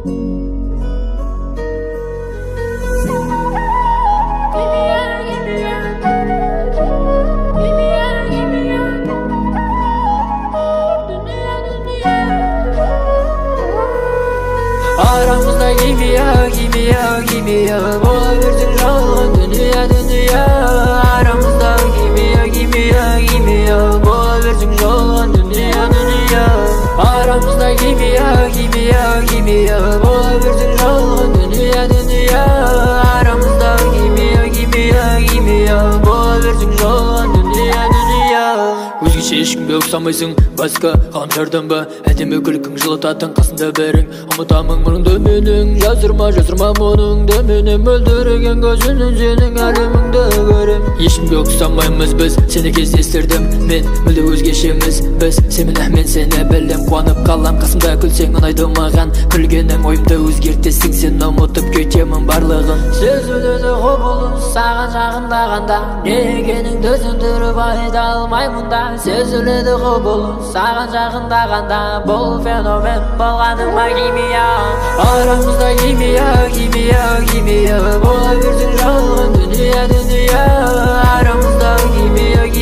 Aramızda kimya bola versin жалған dünya Aramızda kimya bola versin жалған dünya Aramızda kimya bola versin жалған dünya Aramızda kimya bola versin жалған dünya Өзгеше ешкімге ұқсамайсың басқа ғаламшардан ба әдемі күлкің жылытатын қасында бәрің ұмытамын мұңды менің жазырма мұныңды менің мөлдіреген көзінен сенің әлеміңді көрем ешкімге ұқсамаймыз біз сені кездестірдім мен мүлде өзгешеміз біз мен сені білем қуанып қалам қасымда күлсең ұнайды маған күлгенің ойымды өзгертесің сен ұмытып кетемін барлығын сезіледі құбылыс саған жақындағанда не екеніңді түсіндіріп айта алмаймын да сезіледі құбылыс саған жақындағанда бұл феномен болғаныма kimya Aramızda kimya bola versin жалған dünya Aramızda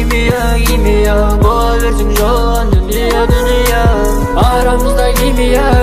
kimya bola versin жалған dünya Aramızda kimya